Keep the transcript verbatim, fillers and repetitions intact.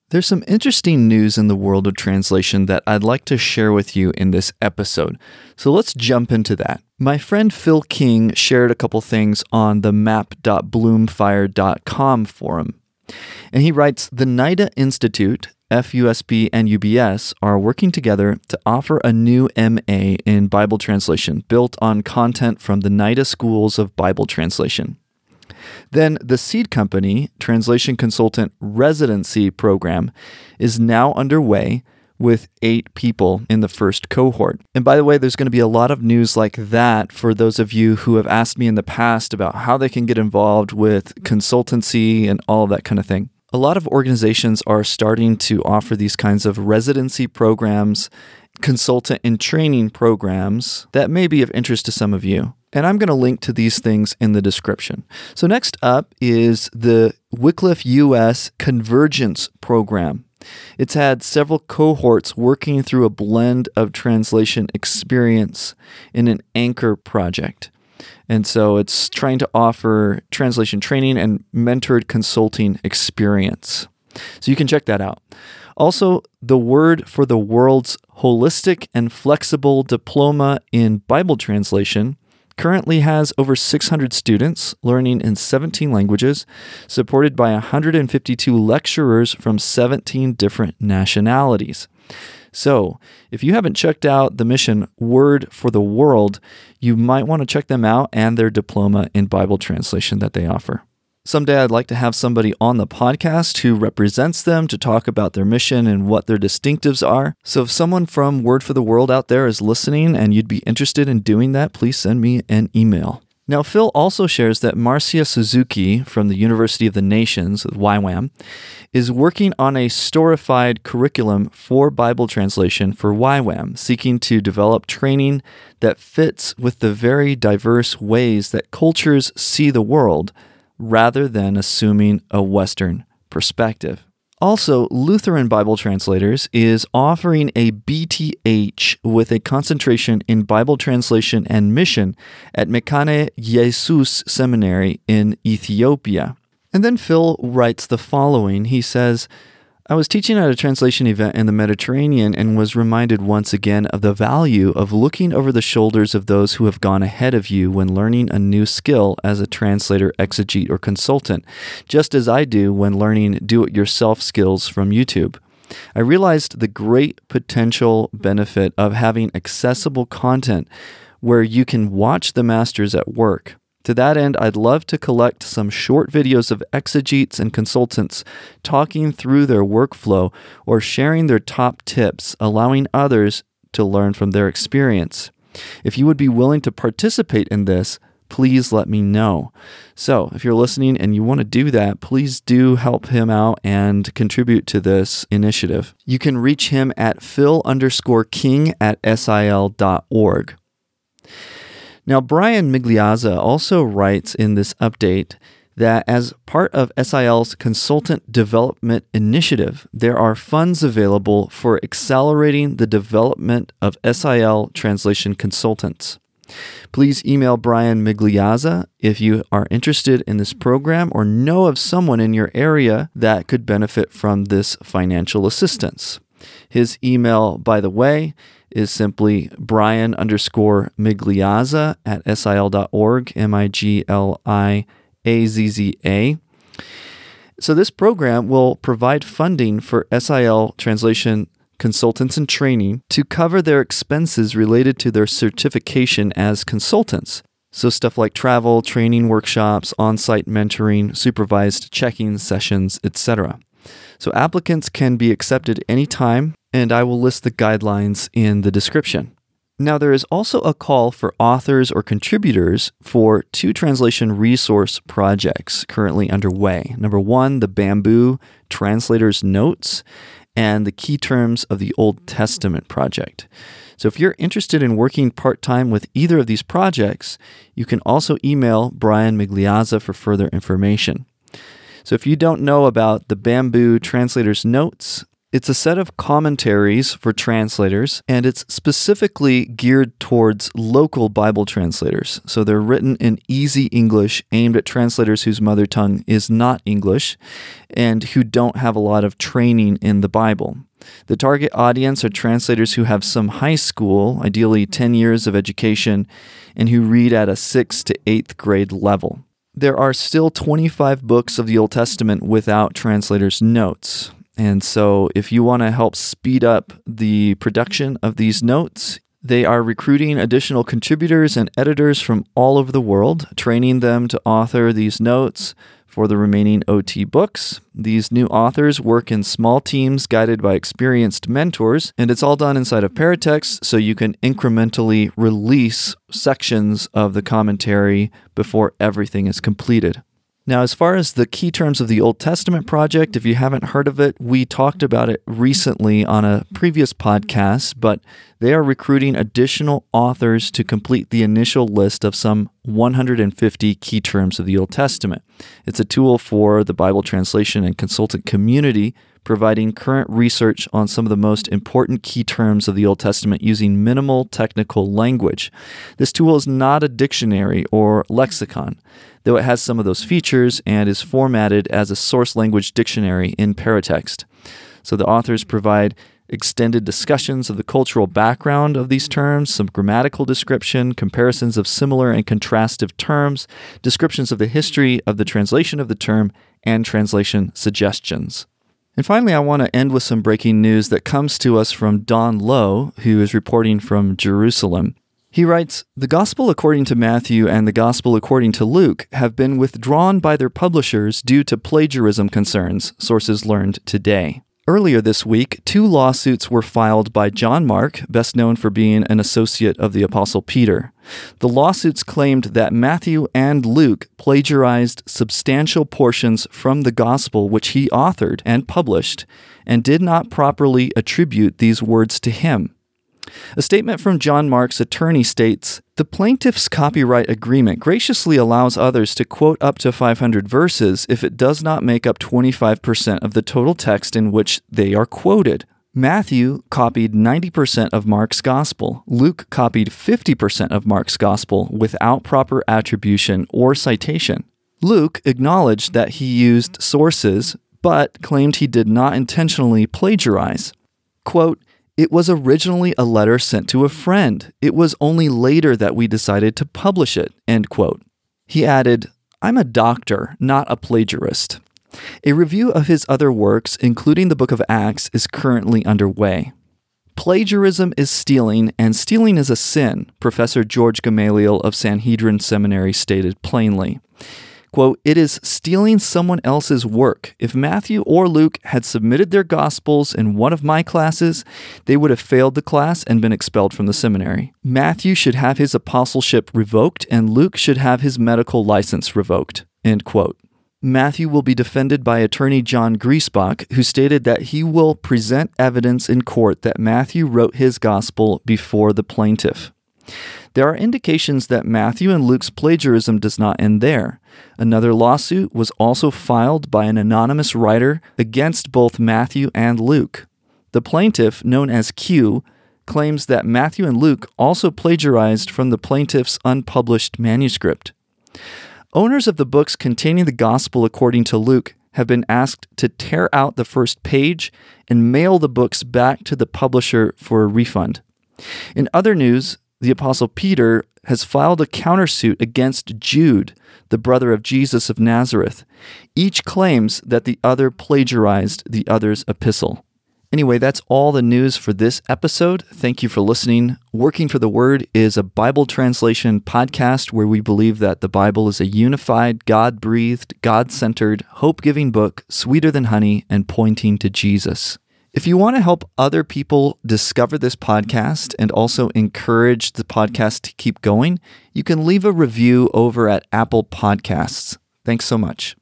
There's some interesting news in the world of translation that I'd like to share with you in this episode. So let's jump into that. My friend Phil King shared a couple things on the map dot bloomfire dot com forum. And he writes, the NIDA Institute, F U S B, and U B S are working together to offer a new M A in Bible translation built on content from the NIDA Schools of Bible Translation. Then the Seed Company Translation Consultant Residency Program is now underway with eight people in the first cohort. And by the way, there's going to be a lot of news like that for those of you who have asked me in the past about how they can get involved with consultancy and all of that kind of thing. A lot of organizations are starting to offer these kinds of residency programs, consultant and training programs that may be of interest to some of you. And I'm going to link to these things in the description. So next up is the Wycliffe U S Convergence Program. It's had several cohorts working through a blend of translation experience in an anchor project. And so it's trying to offer translation training and mentored consulting experience. So you can check that out. Also, the Word for the World's Holistic and Flexible Diploma in Bible Translation currently has over six hundred students learning in seventeen languages, supported by one hundred fifty-two lecturers from seventeen different nationalities. So, if you haven't checked out the mission Word for the World, you might want to check them out and their diploma in Bible translation that they offer. Someday I'd like to have somebody on the podcast who represents them to talk about their mission and what their distinctives are. So if someone from Word for the World out there is listening and you'd be interested in doing that, please send me an email. Now, Phil also shares that Marcia Suzuki from the University of the Nations, Y WAM, is working on a storified curriculum for Bible translation for Y WAM, seeking to develop training that fits with the very diverse ways that cultures see the world, rather than assuming a Western perspective. Also, Lutheran Bible Translators is offering a B T H with a concentration in Bible translation and mission at Mekane Jesus Seminary in Ethiopia. And then Phil writes the following. He says, I was teaching at a translation event in the Mediterranean and was reminded once again of the value of looking over the shoulders of those who have gone ahead of you when learning a new skill as a translator, exegete, or consultant, just as I do when learning do-it-yourself skills from YouTube. I realized the great potential benefit of having accessible content where you can watch the masters at work. To that end, I'd love to collect some short videos of exegetes and consultants talking through their workflow or sharing their top tips, allowing others to learn from their experience. If you would be willing to participate in this, please let me know. So if you're listening and you want to do that, please do help him out and contribute to this initiative. You can reach him at phil underscore king at sil dot org. Now, Brian Migliazza also writes in this update that as part of S I L's Consultant Development Initiative, there are funds available for accelerating the development of S I L translation consultants. Please email Brian Migliazza if you are interested in this program or know of someone in your area that could benefit from this financial assistance. His email, by the way, is simply Brian underscore Migliazza at sil dot org, M I G L I A Z Z A. So this program will provide funding for S I L translation consultants and training to cover their expenses related to their certification as consultants. So stuff like travel, training workshops, on-site mentoring, supervised checking sessions, et cetera. So applicants can be accepted anytime, and I will list the guidelines in the description. Now, there is also a call for authors or contributors for two translation resource projects currently underway. Number one, the Bamboo Translator's Notes, and the Key Terms of the Old Testament project. So if you're interested in working part-time with either of these projects, you can also email Brian Migliazza for further information. So if you don't know about the Bamboo Translator's Notes, It's a set of commentaries for translators, and it's specifically geared towards local Bible translators. So they're written in easy English, aimed at translators whose mother tongue is not English and who don't have a lot of training in the Bible. The target audience are translators who have some high school, ideally ten years of education, and who read at a sixth to eighth grade level. There are still twenty-five books of the Old Testament without translators' notes. And so if you want to help speed up the production of these notes, they are recruiting additional contributors and editors from all over the world, training them to author these notes for the remaining O T books. These new authors work in small teams guided by experienced mentors, and it's all done inside of Paratext, so you can incrementally release sections of the commentary before everything is completed. Now, as far as the Key Terms of the Old Testament project, if you haven't heard of it, we talked about it recently on a previous podcast, but they are recruiting additional authors to complete the initial list of some one hundred fifty key terms of the Old Testament. It's a tool for the Bible translation and consultant community, providing current research on some of the most important key terms of the Old Testament using minimal technical language. This tool is not a dictionary or lexicon, though it has some of those features and is formatted as a source language dictionary in Paratext. So the authors provide extended discussions of the cultural background of these terms, some grammatical description, comparisons of similar and contrastive terms, descriptions of the history of the translation of the term, and translation suggestions. And finally, I want to end with some breaking news that comes to us from Don Lowe, who is reporting from Jerusalem. He writes, "The Gospel according to Matthew and the Gospel according to Luke have been withdrawn by their publishers due to plagiarism concerns," sources learned today. Earlier this week, two lawsuits were filed by John Mark, best known for being an associate of the Apostle Peter. The lawsuits claimed that Matthew and Luke plagiarized substantial portions from the Gospel which he authored and published, and did not properly attribute these words to him. A statement from John Mark's attorney states, "The plaintiff's copyright agreement graciously allows others to quote up to five hundred verses if it does not make up twenty-five percent of the total text in which they are quoted. Matthew copied ninety percent of Mark's gospel. Luke copied fifty percent of Mark's gospel without proper attribution or citation. Luke acknowledged that he used sources, but claimed he did not intentionally plagiarize. Quote, It was originally a letter sent to a friend. It was only later that we decided to publish it," end quote. He added, "I'm a doctor, not a plagiarist." A review of his other works, including the Book of Acts, is currently underway. Plagiarism is stealing, and stealing is a sin, Professor George Gamaliel of Sanhedrin Seminary stated plainly. Quote, "It is stealing someone else's work. If Matthew or Luke had submitted their gospels in one of my classes, they would have failed the class and been expelled from the seminary. Matthew should have his apostleship revoked, and Luke should have his medical license revoked," end quote. Matthew will be defended by attorney John Griesbach, who stated that he will present evidence in court that Matthew wrote his gospel before the plaintiff. There are indications that Matthew and Luke's plagiarism does not end there. Another lawsuit was also filed by an anonymous writer against both Matthew and Luke. The plaintiff, known as Q, claims that Matthew and Luke also plagiarized from the plaintiff's unpublished manuscript. Owners of the books containing the Gospel according to Luke have been asked to tear out the first page and mail the books back to the publisher for a refund. In other news, the Apostle Peter has filed a countersuit against Jude, the brother of Jesus of Nazareth. Each claims that the other plagiarized the other's epistle. Anyway, that's all the news for this episode. Thank you for listening. Working for the Word is a Bible translation podcast where we believe that the Bible is a unified, God-breathed, God-centered, hope-giving book, sweeter than honey, and pointing to Jesus. If you want to help other people discover this podcast and also encourage the podcast to keep going, you can leave a review over at Apple Podcasts. Thanks so much.